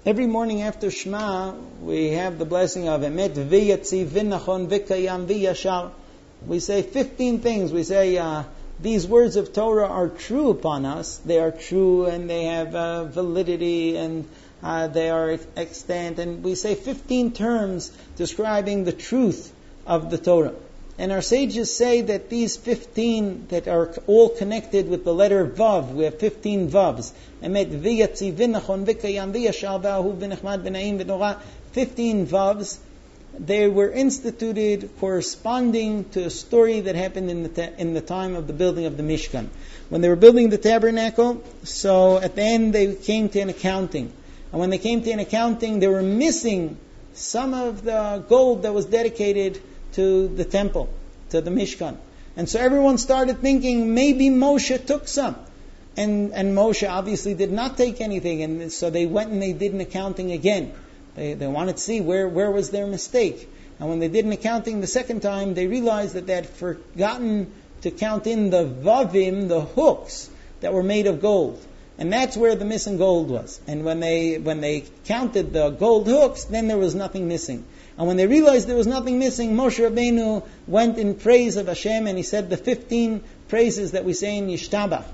Every morning after Shema, we have the blessing of Emet v'yatziv v'nachon v'kayam v'yashar. We say 15 things. We say these words of Torah are true upon us. They are true and they have validity and they are extant. And we say 15 terms describing the truth of the Torah. And our sages say that these 15 that are all connected with the letter Vav, we have 15 Vavs. Emet v'yatziv v'nachon v'kayam v'yashar v'ahuv v'nechmad v'na'im v'nora. 15 Vavs. They were instituted corresponding to a story that happened in the time of the building of the Mishkan. When they were building the tabernacle, so at the end they came to an accounting. And when they came to an accounting, they were missing some of the gold that was dedicated to the temple, to the Mishkan. And so everyone started thinking, maybe Moshe took some. And Moshe obviously did not take anything. And so they went and they did an accounting again. They wanted to see where was their mistake. And when they did an accounting the second time, they realized that they had forgotten to count in the vavim, the hooks that were made of gold. And that's where the missing gold was. And when they counted the gold hooks, then there was nothing missing. And when they realized there was nothing missing, Moshe Rabbeinu went in praise of Hashem, and he said the 15 praises that we say in Yishtabach.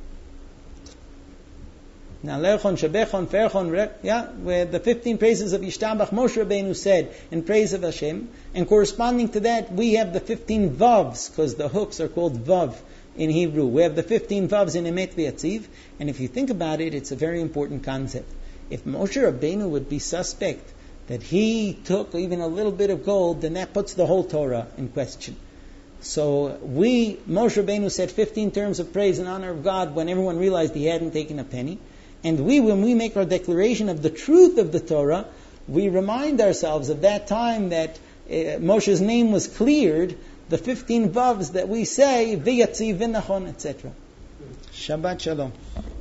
Where the 15 praises of Yishtabach, Moshe Rabbeinu said in praise of Hashem. And corresponding to that, we have the 15 Vavs, because the hooks are called Vav in Hebrew. We have the 15 Vavs in Emet v'Yatziv. And if you think about it, it's a very important concept. If Moshe Rabbeinu would be suspect that he took even a little bit of gold, then that puts the whole Torah in question. So Moshe Rabbeinu said 15 terms of praise in honor of God when everyone realized he hadn't taken a penny. And when we make our declaration of the truth of the Torah, we remind ourselves of that time that Moshe's name was cleared, the 15 Vavs that we say, v'yatziv v'nachon, etc. Shabbat Shalom.